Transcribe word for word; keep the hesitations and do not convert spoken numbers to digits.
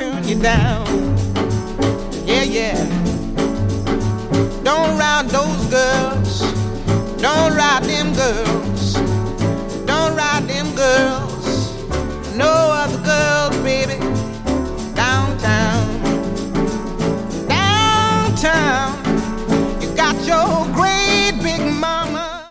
turn you down. Yeah, yeah. Don't ride those girls. Don't ride them girls.